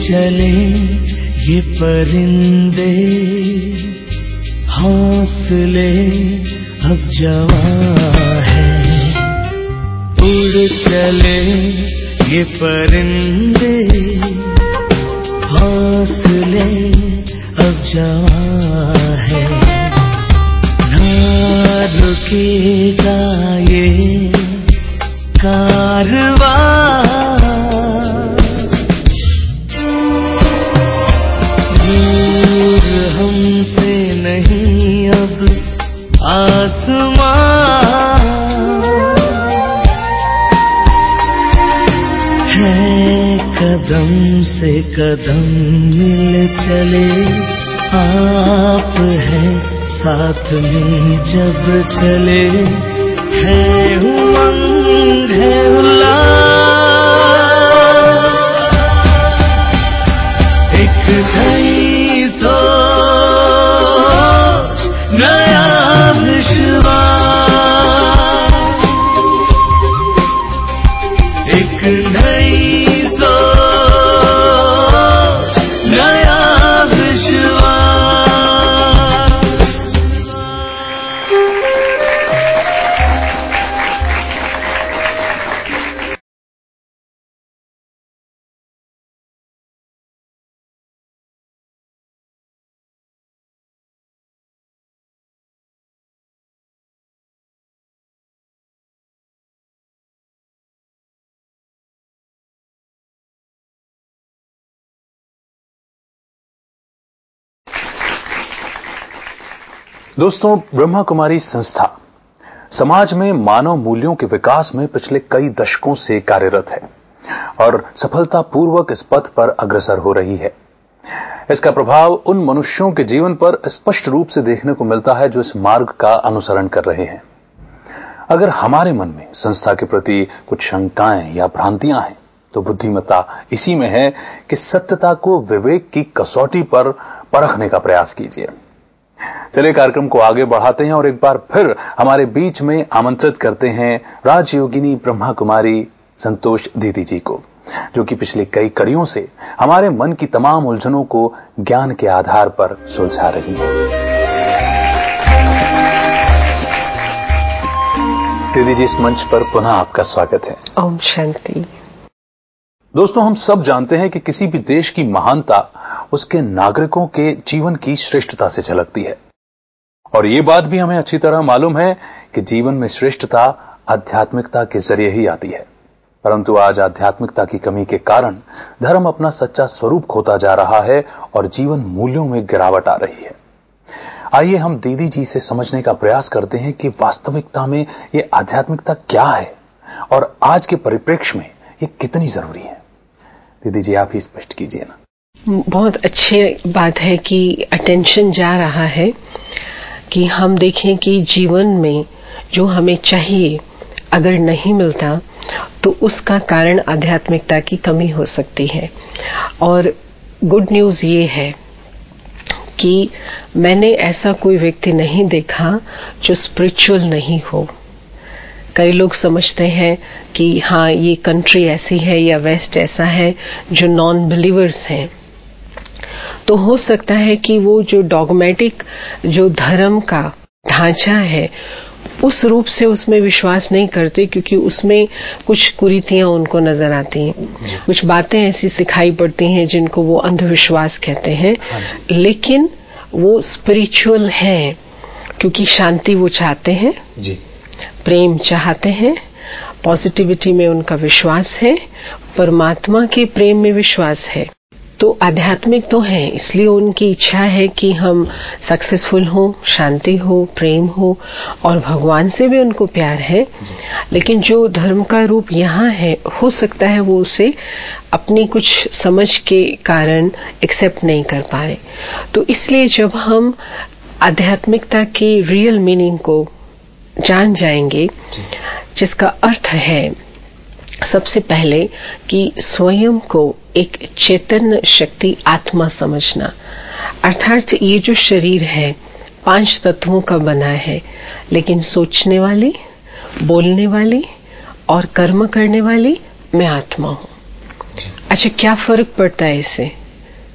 चले ये परिंदे, हौसले अब जवां है। उड़ चले ये परिंदे, हौसले अब जवां है। ना रुकेगा ये कारवां, दूर हमसे नहीं अब आसमां, है कदम से कदम मिल चले। आप है साथ में जब चले, है उमंग है उल्लास, एक नई सोच नया विश्वास, एक नई सोच नया विश्वास। दोस्तों, ब्रह्मा कुमारी संस्था समाज में मानव मूल्यों के विकास में पिछले कई दशकों से कार्यरत है और सफलतापूर्वक इस पथ पर अग्रसर हो रही है। इसका प्रभाव उन मनुष्यों के जीवन पर स्पष्ट रूप से देखने को मिलता है जो इस मार्ग का अनुसरण कर रहे हैं। अगर हमारे मन में संस्था के प्रति कुछ शंकाएं या भ्रांतियां हैं तो बुद्धिमत्ता इसी में है कि सत्यता को विवेक की कसौटी पर परखने का प्रयास कीजिए। चलिए कार्यक्रम को आगे बढ़ाते हैं और एक बार फिर हमारे बीच में आमंत्रित करते हैं राजयोगिनी ब्रह्मा कुमारी संतोष दीदी जी को, जो कि पिछली कई कड़ियों से हमारे मन की तमाम उलझनों को ज्ञान के आधार पर सुलझा रही हैं। दीदी जी, इस मंच पर पुनः आपका स्वागत है। ओम शांति। दोस्तों, हम सब जानते हैं कि किसी भी देश की महानता उसके नागरिकों के जीवन की श्रेष्ठता से झलकती है और ये बात भी हमें अच्छी तरह मालूम है कि जीवन में श्रेष्ठता आध्यात्मिकता के जरिए ही आती है। परंतु आज आध्यात्मिकता की कमी के कारण धर्म अपना सच्चा स्वरूप खोता जा रहा है और जीवन मूल्यों में गिरावट आ रही है। आइए हम दीदी जी से समझने का प्रयास करते हैं कि वास्तविकता में ये आध्यात्मिकता क्या है और आज के परिप्रेक्ष्य में ये कितनी जरूरी है। दीदी जी, आप ही स्पष्ट कीजिए ना। बहुत अच्छी बात है कि अटेंशन जा रहा है कि हम देखें कि जीवन में जो हमें चाहिए अगर नहीं मिलता तो उसका कारण आध्यात्मिकता की कमी हो सकती है। और गुड न्यूज़ ये है कि मैंने ऐसा कोई व्यक्ति नहीं देखा जो स्पिरिचुअल नहीं हो। कई लोग समझते हैं कि हाँ, ये कंट्री ऐसी है या वेस्ट ऐसा है जो नॉन बिलीवर्स हैं। तो हो सकता है कि वो जो डॉगमेटिक जो धर्म का ढांचा है उस रूप से उसमें विश्वास नहीं करते, क्योंकि उसमें कुछ कुरीतियां उनको नजर आती हैं, कुछ बातें ऐसी सिखाई पड़ती हैं जिनको वो अंधविश्वास कहते हैं। लेकिन वो स्पिरिचुअल हैं क्योंकि शांति वो चाहते हैं जी, प्रेम चाहते हैं, पॉजिटिविटी में उनका विश्वास है, परमात्मा के प्रेम में विश्वास है। तो आध्यात्मिक तो है, इसलिए उनकी इच्छा है कि हम सक्सेसफुल हो, शांति हो, प्रेम हो और भगवान से भी उनको प्यार है। लेकिन जो धर्म का रूप यहाँ है, हो सकता है वो उसे अपनी कुछ समझ के कारण एक्सेप्ट नहीं कर पा रहे। तो इसलिए जब हम आध्यात्मिकता की रियल मीनिंग को जान जाएंगे, जिसका अर्थ है सबसे पहले कि स्वयं को एक चैतन्य शक्ति आत्मा समझना, अर्थात ये जो शरीर है 5 तत्वों का बना है, लेकिन सोचने वाली, बोलने वाली और कर्म करने वाली मैं आत्मा हूँ। अच्छा, क्या फर्क पड़ता है इससे?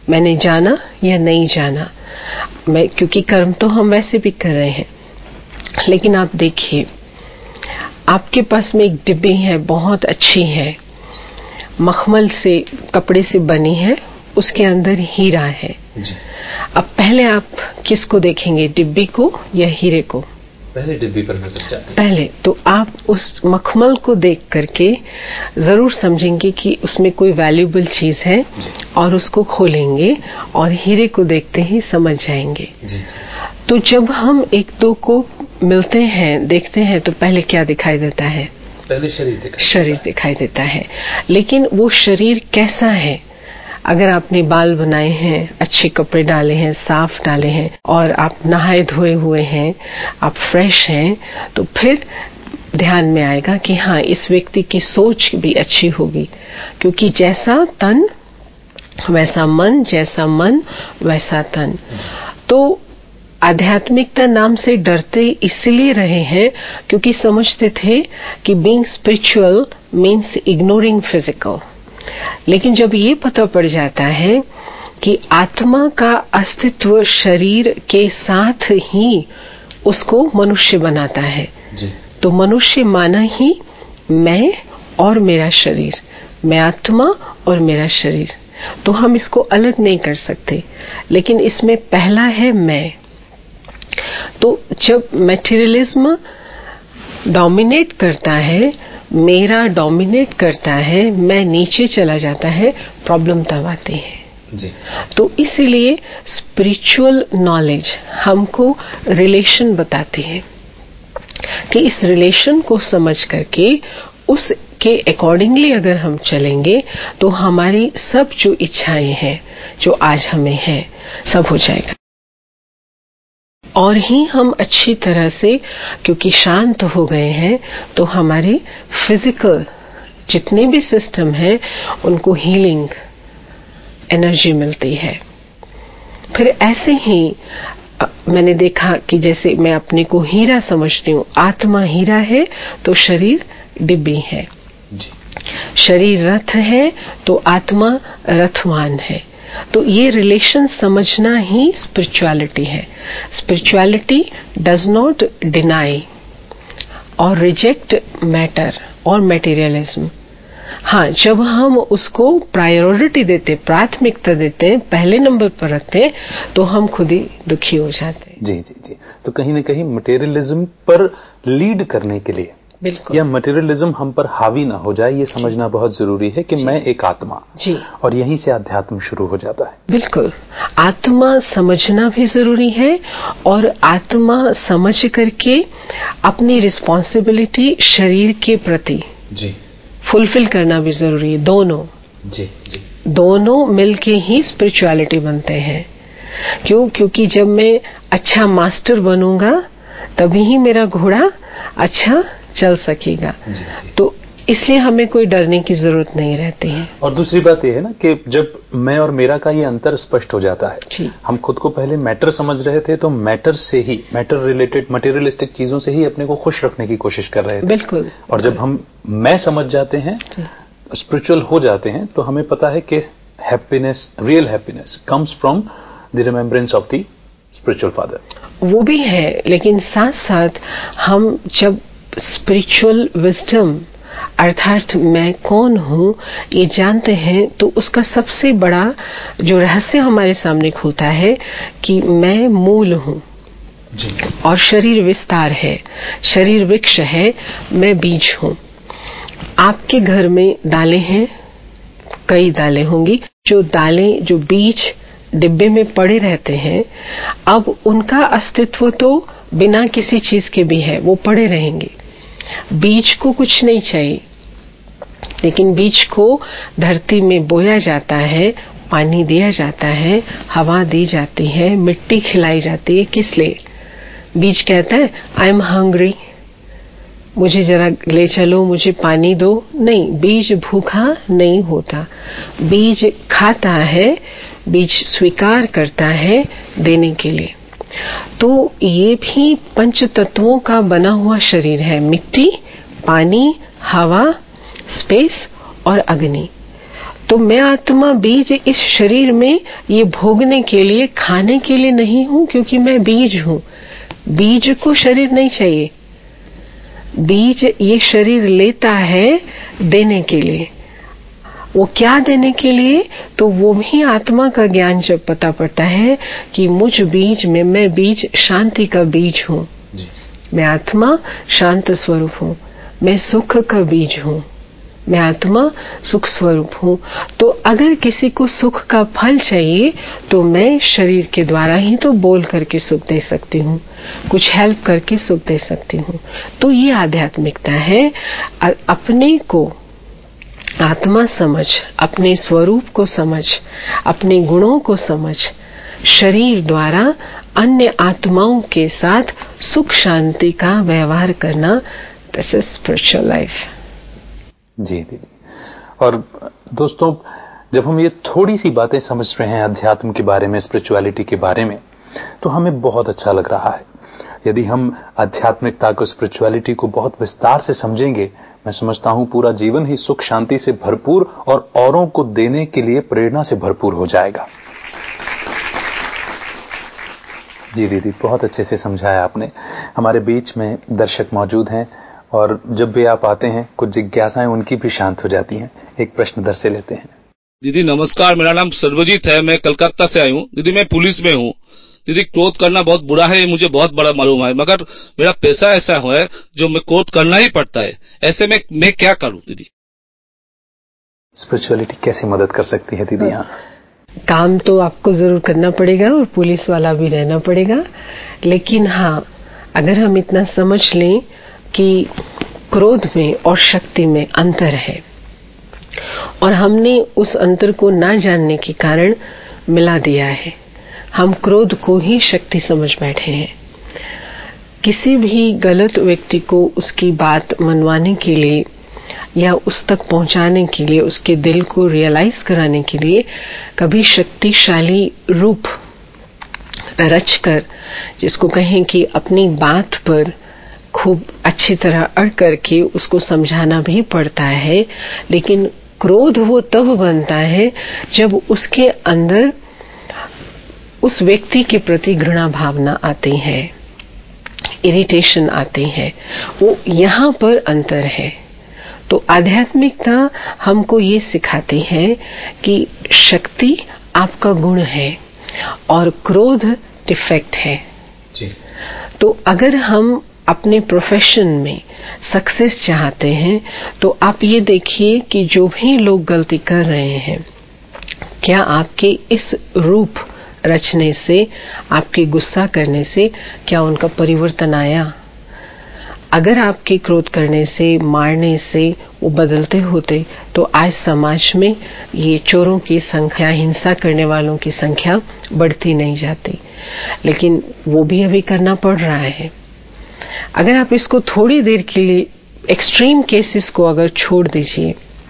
मैंने जाना या नहीं जाना, मैं क्योंकि कर्म तो हम वैसे भी कर रहे हैं। लेकिन आप देखिए, आपके पास में एक डिब्बी है, बहुत अच्छी है, मखमल से, कपड़े से बनी है, उसके अंदर हीरा है जी। अब पहले आप किसको देखेंगे, डिब्बी को या हीरे को? पहले डिब्बी पर नजर जाती है। पहले तो आप उस मखमल को देख करके जरूर समझेंगे कि उसमें कोई वैल्यूएबल चीज है और उसको खोलेंगे, और हीरे को देखते ही समझ जाएंगे जी। तो जब हम एक दो को मिलते हैं, देखते हैं, तो पहले क्या दिखाई देता है? पहले शरीर दिखाई देता है। लेकिन वो शरीर कैसा है? अगर आपने बाल बनाए हैं, अच्छे कपड़े डाले हैं, साफ डाले हैं, और आप नहाए धोए हुए हैं, आप फ्रेश हैं, तो फिर ध्यान में आएगा कि हाँ, इस व्यक्ति की सोच भी अच्छी होगी, क्योंकि जैसा तन वैसा मन, जैसा मन वैसा तन। तो आध्यात्मिकता नाम से डरते इसलिए रहे हैं क्योंकि समझते थे कि being spiritual means ignoring physical. लेकिन जब ये पता पड़ जाता है कि आत्मा का अस्तित्व शरीर के साथ ही उसको मनुष्य बनाता है जी। तो मनुष्य माना ही मैं और मेरा शरीर, मैं आत्मा और मेरा शरीर, तो हम इसको अलग नहीं कर सकते। लेकिन इसमें पहला है मैं। तो जब मैटेरियलिज्म डोमिनेट करता है, मेरा डोमिनेट करता है, मैं नीचे चला जाता है, प्रॉब्लम तब आती है जी। तो इसीलिए स्पिरिचुअल नॉलेज हमको रिलेशन बताती है कि इस रिलेशन को समझ करके उसके अकॉर्डिंगली अगर हम चलेंगे तो हमारी सब जो इच्छाएं हैं, जो आज हमें है, सब हो जाएगा। और ही हम अच्छी तरह से, क्योंकि शांत हो गए हैं, तो हमारे फिजिकल जितने भी सिस्टम हैं उनको हीलिंग एनर्जी मिलती है। फिर ऐसे ही मैंने देखा कि जैसे मैं अपने को हीरा समझती हूँ, आत्मा हीरा है तो शरीर डिब्बी है जी। शरीर रथ है तो आत्मा रथवान है। तो ये रिलेशन समझना ही स्पिरिचुअलिटी है। स्पिरिचुअलिटी डज नॉट डिनाई और रिजेक्ट मैटर और मटेरियलिज्म। हाँ, जब हम उसको प्रायोरिटी देते, प्राथमिकता देते हैं, पहले नंबर पर रखते हैं, तो हम खुद ही दुखी हो जाते हैं जी जी जी। तो कहीं न कहीं मटेरियलिज्म पर लीड करने के लिए, बिल्कुल, या मटेरियलिज्म हम पर हावी ना हो जाए, ये समझना बहुत जरूरी है कि मैं एक आत्मा जी, और यहीं से अध्यात्म शुरू हो जाता है। बिल्कुल, आत्मा समझना भी जरूरी है, और आत्मा समझ करके अपनी रिस्पॉन्सिबिलिटी शरीर के प्रति जी फुलफिल करना भी जरूरी है। दोनों जी जी, दोनों मिलके ही स्पिरिचुअलिटी बनते हैं। क्यों? क्योंकि जब मैं अच्छा मास्टर बनूंगा तभी ही मेरा घोड़ा अच्छा चल सकेगा जी, जी। तो इसलिए हमें कोई डरने की जरूरत नहीं रहती है। और दूसरी बात यह है ना कि जब मैं और मेरा का ये अंतर स्पष्ट हो जाता है, हम खुद को पहले मैटर समझ रहे थे, तो मैटर से ही, मैटर रिलेटेड मटेरियलिस्टिक चीजों से ही अपने को खुश रखने की कोशिश कर रहे थे। बिल्कुल। और जब हम मैं समझ जाते हैं, स्पिरिचुअल हो जाते हैं, तो हमें पता है कि happiness, real happiness comes from the remembrance of the spiritual father. वो भी है, लेकिन साथ साथ हम जब स्पिरिचुअल विजडम अर्थात मैं कौन हूँ ये जानते हैं, तो उसका सबसे बड़ा जो रहस्य हमारे सामने खुलता है कि मैं मूल हूँ और शरीर विस्तार है, शरीर वृक्ष है, मैं बीज हूँ। आपके घर में दालें हैं, कई दालें होंगी, जो दालें, जो बीज डिब्बे में पड़े रहते हैं, अब उनका अस्तित्व तो बिना किसी चीज के भी है, वो पड़े रहेंगे। बीज को कुछ नहीं चाहिए, लेकिन बीज को धरती में बोया जाता है, पानी दिया जाता है, हवा दी जाती है, मिट्टी खिलाई जाती है। किस लिए? बीज कहता है आई एम हंग्री, मुझे जरा ले चलो, मुझे पानी दो। नहीं, बीज भूखा नहीं होता, बीज खाता है, बीज स्वीकार करता है देने के लिए। तो ये भी पंच तत्वों का बना हुआ शरीर है, मिट्टी, पानी, हवा, स्पेस और अग्नि। तो मैं आत्मा बीज इस शरीर में ये भोगने के लिए, खाने के लिए नहीं हूं, क्योंकि मैं बीज हूं। बीज को शरीर नहीं चाहिए। बीज ये शरीर लेता है देने के लिए। वो क्या देने के लिए? तो वो भी आत्मा का ज्ञान जब पता पड़ता है कि मुझ बीज में, मैं बीज शांति का बीज हूं, मैं आत्मा शांत स्वरूप हूं, मैं सुख का बीज हूं, मैं आत्मा सुख स्वरूप हूं। तो अगर किसी को सुख का फल चाहिए तो मैं शरीर के द्वारा ही तो बोल करके सुख दे सकती हूँ, कुछ हेल्प करके सुख दे सकती हूँ। तो ये आध्यात्मिकता है। अपने को आत्मा समझ, अपने स्वरूप को समझ, अपने गुणों को समझ, शरीर द्वारा अन्य आत्माओं के साथ सुख शांति का व्यवहार करना, दिस इज स्पिरिचुअल लाइफ। जी दीदी। और दोस्तों, जब हम ये थोड़ी सी बातें समझ रहे हैं अध्यात्म के बारे में, स्पिरिचुअलिटी के बारे में, तो हमें बहुत अच्छा लग रहा है। यदि हम आध्यात्मिकता को, स्पिरिचुअलिटी को बहुत विस्तार से समझेंगे, मैं समझता हूं पूरा जीवन ही सुख शांति से भरपूर और औरों को देने के लिए प्रेरणा से भरपूर हो जाएगा। जी दीदी, बहुत अच्छे से समझाया आपने। हमारे बीच में दर्शक मौजूद हैं और जब भी आप आते हैं कुछ जिज्ञासाएं उनकी भी शांत हो जाती हैं। एक प्रश्न दर से लेते हैं। दीदी नमस्कार, मेरा नाम सर्वजीत है, मैं कलकत्ता से आई हूँ। दीदी मैं पुलिस में हूँ। दीदी क्रोध करना बहुत बुरा है, ये मुझे बहुत बड़ा मालूम है, मगर मेरा पेशा ऐसा है जो मैं क्रोध करना ही पड़ता है। ऐसे में मैं क्या करूँ दीदी? स्पिरिचुअलिटी कैसे मदद कर सकती है दीदी? यहाँ काम तो आपको जरूर करना पड़ेगा और पुलिस वाला भी रहना पड़ेगा, लेकिन हाँ, अगर हम इतना समझ लें कि क्रोध में और शक्ति में अंतर है और हमने उस अंतर को ना जानने के कारण मिला दिया है, हम क्रोध को ही शक्ति समझ बैठे हैं। किसी भी गलत व्यक्ति को उसकी बात मनवाने के लिए या उस तक पहुंचाने के लिए, उसके दिल को रियलाइज कराने के लिए कभी शक्तिशाली रूप रचकर, जिसको कहें कि अपनी बात पर खूब अच्छी तरह अड़ करके उसको समझाना भी पड़ता है। लेकिन क्रोध वो तब बनता है जब उसके अंदर उस व्यक्ति के प्रति घृणा भावना आती है, इरिटेशन आती है। वो यहाँ पर अंतर है। तो आध्यात्मिकता हमको ये सिखाती है कि शक्ति आपका गुण है और क्रोध डिफेक्ट है। जी। तो अगर हम अपने प्रोफेशन में सक्सेस चाहते हैं तो आप ये देखिए कि जो भी लोग गलती कर रहे हैं, क्या आपके इस रूप रचने से, आपके गुस्सा करने से क्या उनका परिवर्तन आया? अगर आपके क्रोध करने से, मारने से वो बदलते होते तो आज समाज में ये चोरों की संख्या, हिंसा करने वालों की संख्या बढ़ती नहीं जाती। लेकिन वो भी अभी करना पड़ रहा है। अगर आप इसको थोड़ी देर के लिए, एक्सट्रीम केसेस को अगर छोड़ दीजिए,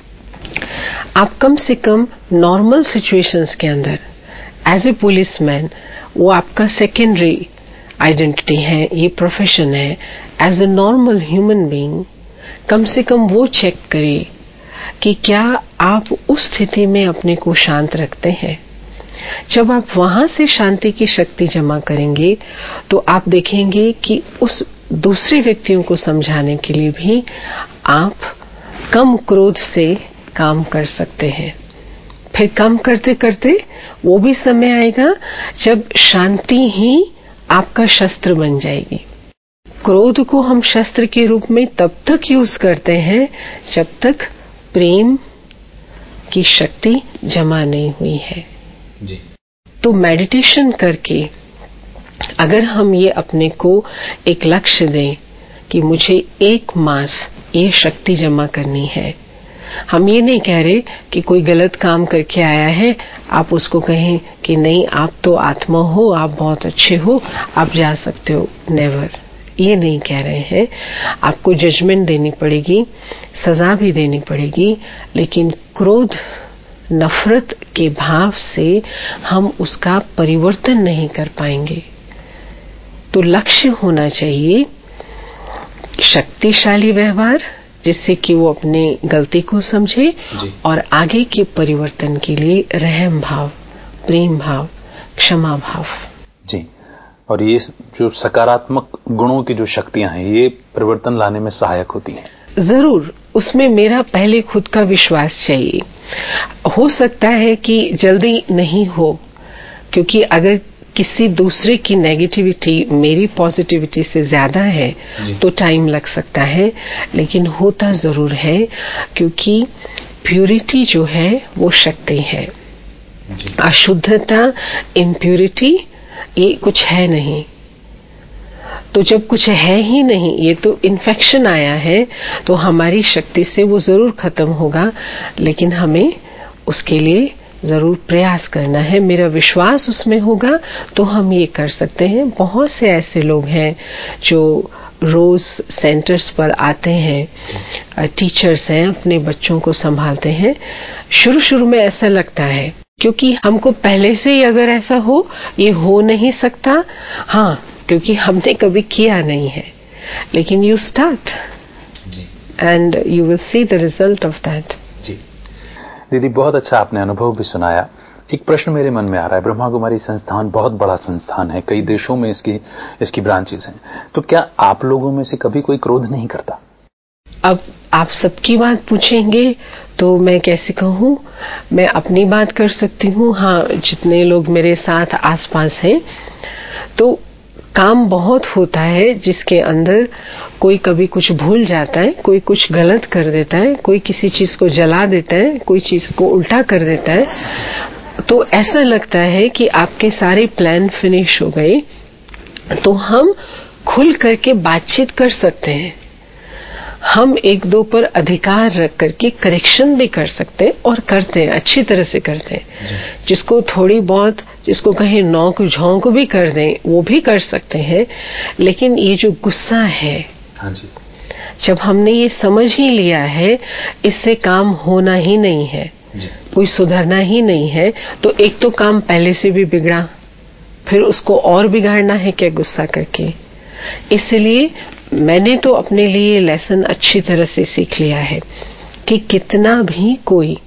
आप कम से कम नॉर्मल सिचुएशंस के अंदर एज ए पुलिसमैन, वो आपका सेकेंडरी आइडेंटिटी है, ये प्रोफेशन है। As a normal human being कम से कम वो चेक करिए कि क्या आप उस स्थिति में अपने को शांत रखते हैं। जब आप वहां से शांति की शक्ति जमा करेंगे तो आप देखेंगे कि उस दूसरे व्यक्तियों को समझाने के लिए भी आप कम क्रोध से काम कर सकते हैं। फिर काम करते करते वो भी समय आएगा जब शांति ही आपका शस्त्र बन जाएगी। क्रोध को हम शस्त्र के रूप में तब तक यूज करते हैं जब तक प्रेम की शक्ति जमा नहीं हुई है। जी। तो मेडिटेशन करके अगर हम ये अपने को एक लक्ष्य दें कि मुझे 1 मास ये शक्ति जमा करनी है। हम ये नहीं कह रहे कि कोई गलत काम करके आया है आप उसको कहें कि नहीं, आप तो आत्मा हो, आप बहुत अच्छे हो, आप जा सकते हो। नेवर, ये नहीं कह रहे हैं। आपको जजमेंट देनी पड़ेगी, सजा भी देनी पड़ेगी, लेकिन क्रोध, नफरत के भाव से हम उसका परिवर्तन नहीं कर पाएंगे। तो लक्ष्य होना चाहिए शक्तिशाली व्यवहार, जिससे कि वो अपने गलती को समझे और आगे के परिवर्तन के लिए रहम भाव, प्रेम भाव, क्षमा भाव। जी, और ये जो सकारात्मक गुणों की जो शक्तियां हैं ये परिवर्तन लाने में सहायक होती हैं। जरूर, उसमें मेरा पहले खुद का विश्वास चाहिए। हो सकता है कि जल्दी नहीं हो, क्योंकि अगर किसी दूसरे की नेगेटिविटी मेरी पॉजिटिविटी से ज्यादा है तो टाइम लग सकता है, लेकिन होता जरूर है, क्योंकि प्यूरिटी जो है वो शक्ति है। अशुद्धता, इम्प्यूरिटी, ये कुछ है नहीं। तो जब कुछ है ही नहीं, ये तो इन्फेक्शन आया है, तो हमारी शक्ति से वो जरूर खत्म होगा, लेकिन हमें उसके लिए जरूर प्रयास करना है। मेरा विश्वास उसमें होगा तो हम ये कर सकते हैं। बहुत से ऐसे लोग हैं जो रोज सेंटर्स पर आते हैं, टीचर्स हैं, अपने बच्चों को संभालते हैं। शुरू शुरू में ऐसा लगता है, क्योंकि हमको पहले से ही अगर ऐसा हो, ये हो नहीं सकता, हाँ, क्योंकि हमने कभी किया नहीं है। लेकिन you start and you will see the result of that. दीदी, बहुत अच्छा आपने अनुभव भी सुनाया। एक प्रश्न मेरे मन में आ रहा है, ब्रह्मा कुमारी संस्थान बहुत बड़ा संस्थान है, कई देशों में इसकी ब्रांचेस हैं, तो क्या आप लोगों में से कभी कोई क्रोध नहीं करता? अब आप सबकी बात पूछेंगे तो मैं कैसे कहूँ, मैं अपनी बात कर सकती हूँ। हाँ, जितने लोग मेरे साथ आसपास हैं, तो काम बहुत होता है जिसके अंदर कोई कभी कुछ भूल जाता है, कोई कुछ गलत कर देता है, कोई किसी चीज को जला देता है, कोई चीज को उल्टा कर देता है। तो ऐसा लगता है कि आपके सारे प्लान फिनिश हो गए, तो हम खुल करके बातचीत कर सकते हैं। हम एक दो पर अधिकार रख करके करेक्शन भी कर सकते हैं, और करते हैं, अच्छी तरह से करते हैं। जिसको थोड़ी बहुत, जिसको कहीं नौक झोंक भी कर दें, वो भी कर सकते हैं। लेकिन ये जो गुस्सा है, हाँ जी, जब हमने ये समझ ही लिया है इससे काम होना ही नहीं है, कोई सुधरना ही नहीं है, तो एक तो काम पहले से भी बिगड़ा, फिर उसको और बिगाड़ना है क्या गुस्सा करके। इसलिए मैंने तो अपने लिए लेसन अच्छी तरह से सीख लिया है कि कितना भी कोई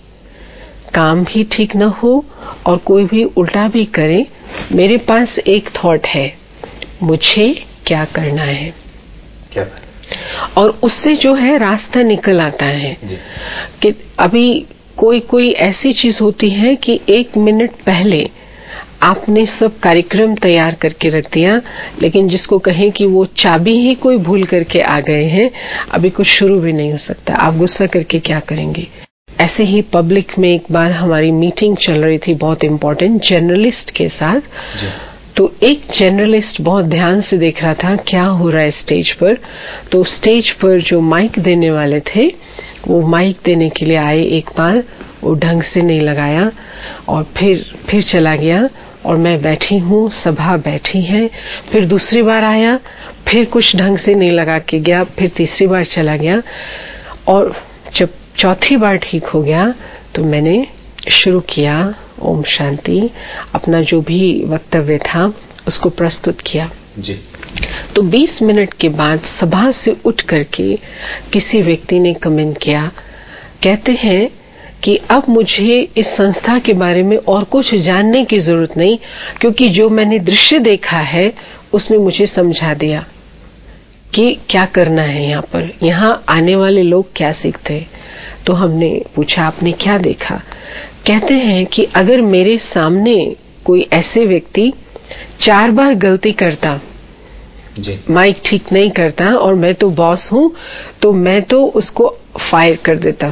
काम भी ठीक न हो और कोई भी उल्टा भी करे, मेरे पास एक थॉट है, मुझे क्या करना है, क्या? और उससे जो है रास्ता निकल आता है। कि अभी कोई ऐसी चीज होती है कि 1 मिनट पहले आपने सब कार्यक्रम तैयार करके रख दिया, लेकिन जिसको कहें कि वो चाबी ही कोई भूल करके आ गए हैं, अभी कुछ शुरू भी नहीं हो सकता। आप गुस्सा करके क्या करेंगे? ऐसे ही पब्लिक में एक बार हमारी मीटिंग चल रही थी, बहुत इम्पोर्टेंट, जर्नलिस्ट के साथ। तो एक जर्नलिस्ट बहुत ध्यान से देख रहा था क्या हो रहा है स्टेज पर। तो स्टेज पर जो माइक देने वाले थे, वो माइक देने के लिए आए, एक बार वो ढंग से नहीं लगाया और फिर चला गया, और मैं बैठी हूँ, सभा बैठी है। फिर दूसरी बार आया, फिर कुछ ढंग से नहीं लगा के गया, फिर तीसरी बार चला गया, और जब चौथी बार ठीक हो गया तो मैंने शुरू किया, ओम शांति, अपना जो भी वक्तव्य था उसको प्रस्तुत किया जी। तो 20 मिनट के बाद सभा से उठ करके किसी व्यक्ति ने कमेंट किया, कहते हैं कि अब मुझे इस संस्था के बारे में और कुछ जानने की जरूरत नहीं, क्योंकि जो मैंने दृश्य देखा है उसने मुझे समझा दिया कि क्या करना है यहाँ पर, यहाँ आने वाले लोग क्या सीखते हैं। तो हमने पूछा, आपने क्या देखा? कहते हैं कि अगर मेरे सामने कोई ऐसे व्यक्ति 4 बार गलती करता, माइक ठीक नहीं करता, और मैं तो बॉस हूं, तो मैं तो उसको फायर कर देता,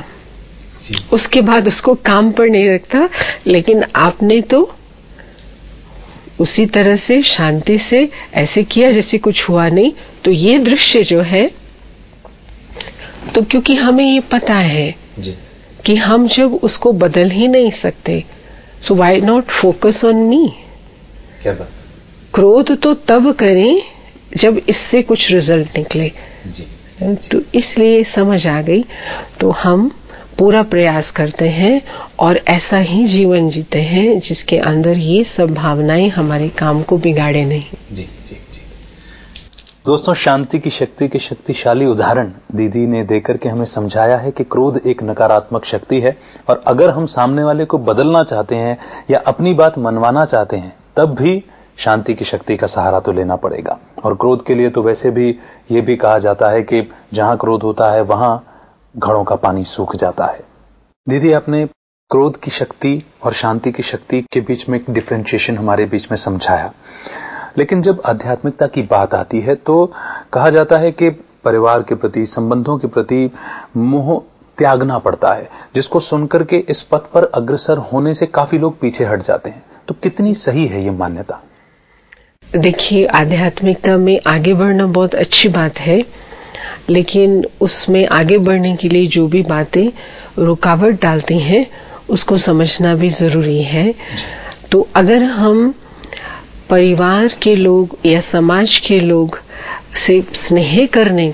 उसके बाद उसको काम पर नहीं रखता। लेकिन आपने तो उसी तरह से शांति से ऐसे किया जैसे कुछ हुआ नहीं। तो ये दृश्य जो है, तो क्योंकि हमें ये पता है कि हम जब उसको बदल ही नहीं सकते, so why not focus on me. क्या बात? क्रोध तो तब करें जब इससे कुछ रिजल्ट निकले। तो इसलिए समझ आ गई। तो हम पूरा प्रयास करते हैं और ऐसा ही जीवन जीते हैं जिसके अंदर ये सब भावनाएं हमारे काम को बिगाड़े नहीं। जी जी जी। दोस्तों, शांति की शक्ति के शक्तिशाली उदाहरण दीदी ने देकर के हमें समझाया है कि क्रोध एक नकारात्मक शक्ति है और अगर हम सामने वाले को बदलना चाहते हैं या अपनी बात मनवाना चाहते हैं तब भी शांति की शक्ति का सहारा तो लेना पड़ेगा। और क्रोध के लिए तो वैसे भी ये भी कहा जाता है कि जहां क्रोध होता है वहां घड़ों का पानी सूख जाता है। दीदी, आपने क्रोध की शक्ति और शांति की शक्ति के बीच में एक डिफरेंशिएशन हमारे बीच में समझाया, लेकिन जब आध्यात्मिकता की बात आती है तो कहा जाता है कि परिवार के प्रति, संबंधों के प्रति मोह त्यागना पड़ता है, जिसको सुनकर के इस पथ पर अग्रसर होने से काफी लोग पीछे हट जाते हैं। तो कितनी सही है ये मान्यता? देखिए, आध्यात्मिकता में आगे बढ़ना बहुत अच्छी बात है, लेकिन उसमें आगे बढ़ने के लिए जो भी बातें रुकावट डालती हैं उसको समझना भी जरूरी है। तो अगर हम परिवार के लोग या समाज के लोग से स्नेह करने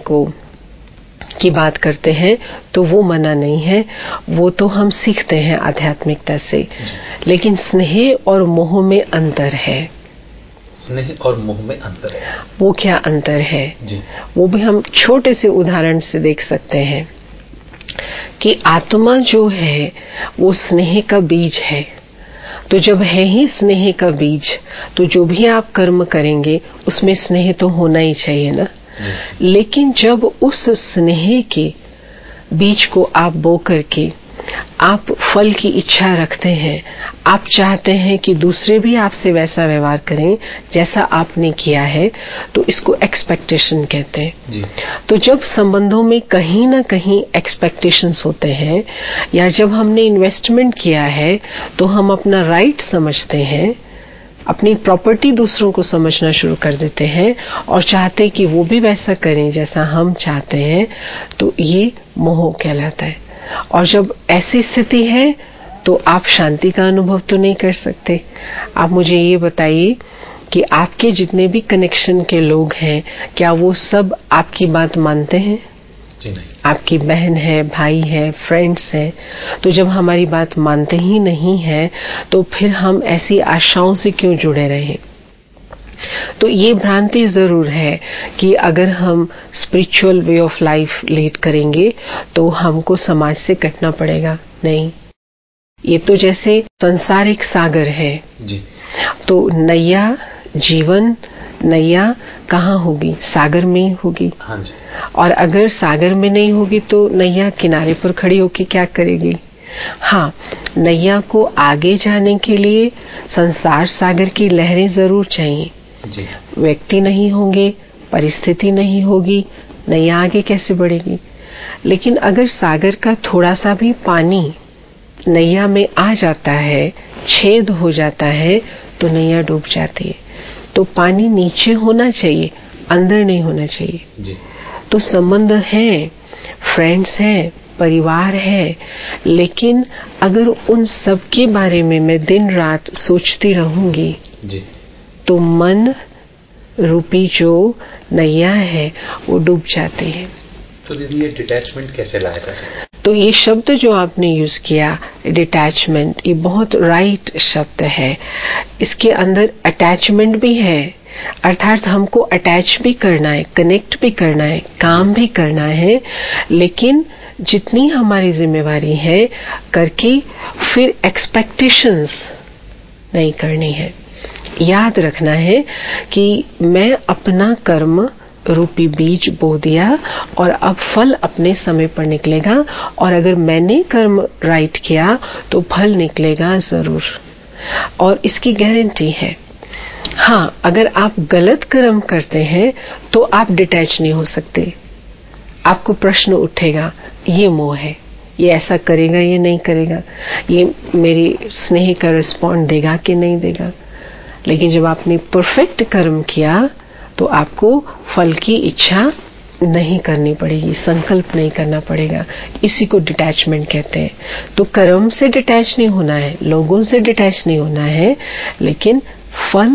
की बात करते हैं तो वो मना नहीं है, वो तो हम सीखते हैं आध्यात्मिकता से। लेकिन स्नेह और मोह में अंतर है। स्नेह और मोह में अंतर है, वो क्या अंतर है जी? वो भी हम छोटे से उदाहरण से देख सकते हैं कि आत्मा जो है वो स्नेह का बीज है। तो जब है ही स्नेह का बीज, तो जो भी आप कर्म करेंगे उसमें स्नेह तो होना ही चाहिए ना। लेकिन जब उस स्नेह के बीज को आप बो करके आप फल की इच्छा रखते हैं, आप चाहते हैं कि दूसरे भी आपसे वैसा व्यवहार करें जैसा आपने किया है, तो इसको एक्सपेक्टेशन कहते हैं जी। तो जब संबंधों में कहीं ना कहीं एक्सपेक्टेशंस होते हैं या जब हमने इन्वेस्टमेंट किया है तो हम अपना राइट समझते हैं, अपनी प्रॉपर्टी दूसरों को समझना शुरू कर देते हैं और चाहते कि वो भी वैसा करें जैसा हम चाहते हैं, तो ये मोह कहलाता है। और जब ऐसी स्थिति है तो आप शांति का अनुभव तो नहीं कर सकते। आप मुझे ये बताइए कि आपके जितने भी कनेक्शन के लोग हैं, क्या वो सब आपकी बात मानते हैं? जी नहीं। आपकी बहन है, भाई है, फ्रेंड्स हैं। तो जब हमारी बात मानते ही नहीं है तो फिर हम ऐसी आशाओं से क्यों जुड़े रहें? तो ये भ्रांति जरूर है कि अगर हम spiritual way of life lead करेंगे तो हमको समाज से कटना पड़ेगा। नहीं, ये तो जैसे संसार एक सागर है जी। तो नैया, जीवन नैया कहाँ होगी? सागर में ही होगी। हाँ जी। और अगर सागर में नहीं होगी तो नैया किनारे पर खड़ी होकर क्या करेगी? हाँ, नैया को आगे जाने के लिए संसार सागर की लहरें जरूर चाहिए जी। व्यक्ति नहीं होंगे, परिस्थिति नहीं होगी, नैया आगे कैसे बढ़ेगी? लेकिन अगर सागर का थोड़ा सा भी पानी नैया में आ जाता है, छेद हो जाता है, तो नैया डूब जाती है। तो पानी नीचे होना चाहिए, अंदर नहीं होना चाहिए जी। तो संबंध है, फ्रेंड्स हैं, परिवार है, लेकिन अगर उन सब के बारे में मैं दिन रात सोचती रहूंगी जी, तो मन रूपी जो नैया है वो डूब जाती है। तो दीदी, ये डिटैचमेंट कैसे लाया जा सकता है? तो ये शब्द जो आपने यूज किया, डिटैचमेंट, ये बहुत राइट शब्द है। इसके अंदर अटैचमेंट भी है, अर्थात हमको अटैच भी करना है, कनेक्ट भी करना है, काम भी करना है, लेकिन जितनी हमारी जिम्मेवारी है करके फिर एक्सपेक्टेशंस नहीं करनी है। याद रखना है कि मैं अपना कर्म रूपी बीज बो दिया और अब फल अपने समय पर निकलेगा, और अगर मैंने कर्म राइट किया तो फल निकलेगा जरूर, और इसकी गारंटी है। हाँ, अगर आप गलत कर्म करते हैं तो आप डिटैच नहीं हो सकते। आपको प्रश्न उठेगा, ये मोह है, ये ऐसा करेगा, ये नहीं करेगा, ये मेरी स्नेह का रिस्पॉन्ड देगा कि नहीं देगा। लेकिन जब आपने परफेक्ट कर्म किया तो आपको फल की इच्छा नहीं करनी पड़ेगी, संकल्प नहीं करना पड़ेगा। इसी को डिटैचमेंट कहते हैं। तो कर्म से डिटैच नहीं होना है, लोगों से डिटैच नहीं होना है, लेकिन फल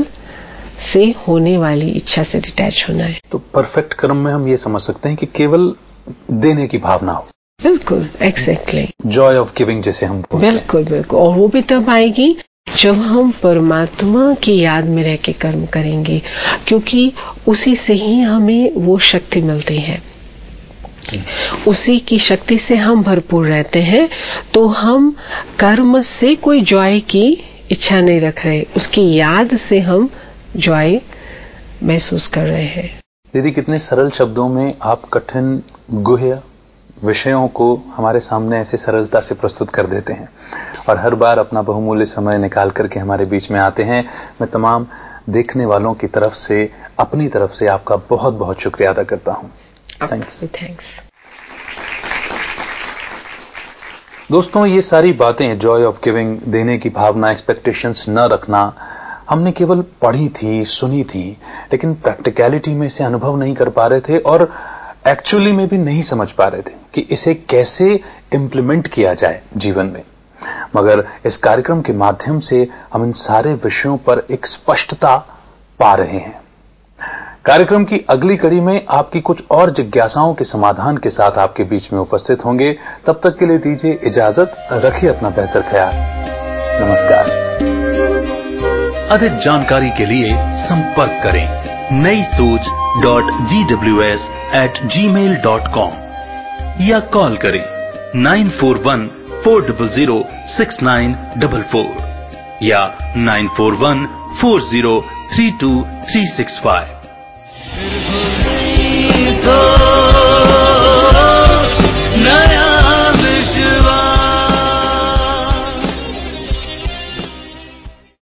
से होने वाली इच्छा से डिटैच होना है। तो परफेक्ट कर्म में हम ये समझ सकते हैं कि केवल देने की भावना हो। बिल्कुल, एग्जैक्टली, जॉय ऑफ गिविंग जैसे हम बोलते हैं। बिल्कुल बिल्कुल। और वो भी तब आएगी जब हम परमात्मा की याद में रह के कर्म करेंगे, क्योंकि उसी से ही हमें वो शक्ति मिलती है, उसी की शक्ति से हम भरपूर रहते हैं। तो हम कर्म से कोई जॉय की इच्छा नहीं रख रहे, उसकी याद से हम जॉय महसूस कर रहे हैं। दीदी, कितने सरल शब्दों में आप कठिन गुह्य विषयों को हमारे सामने ऐसे सरलता से प्रस्तुत कर देते हैं और हर बार अपना बहुमूल्य समय निकाल करके हमारे बीच में आते हैं। मैं तमाम देखने वालों की तरफ से, अपनी तरफ से आपका बहुत बहुत शुक्रिया अदा करता हूं। थैंक्स। दोस्तों, ये सारी बातें, जॉय ऑफ गिविंग, देने की भावना, एक्सपेक्टेशंस न रखना, हमने केवल पढ़ी थी, सुनी थी, लेकिन प्रैक्टिकलिटी में इसे अनुभव नहीं कर पा रहे थे और एक्चुअली में भी नहीं समझ पा रहे थे कि इसे कैसे इम्प्लीमेंट किया जाए जीवन में। मगर इस कार्यक्रम के माध्यम से हम इन सारे विषयों पर एक स्पष्टता पा रहे हैं। कार्यक्रम की अगली कड़ी में आपकी कुछ और जिज्ञासाओं के समाधान के साथ आपके बीच में उपस्थित होंगे। तब तक के लिए दीजिए इजाजत, रखिए अपना बेहतर ख्याल। नमस्कार। अधिक जानकारी के लिए संपर्क करें nayisoch.gws@gmail.com या कॉल करें 9414006944 या 9414032365।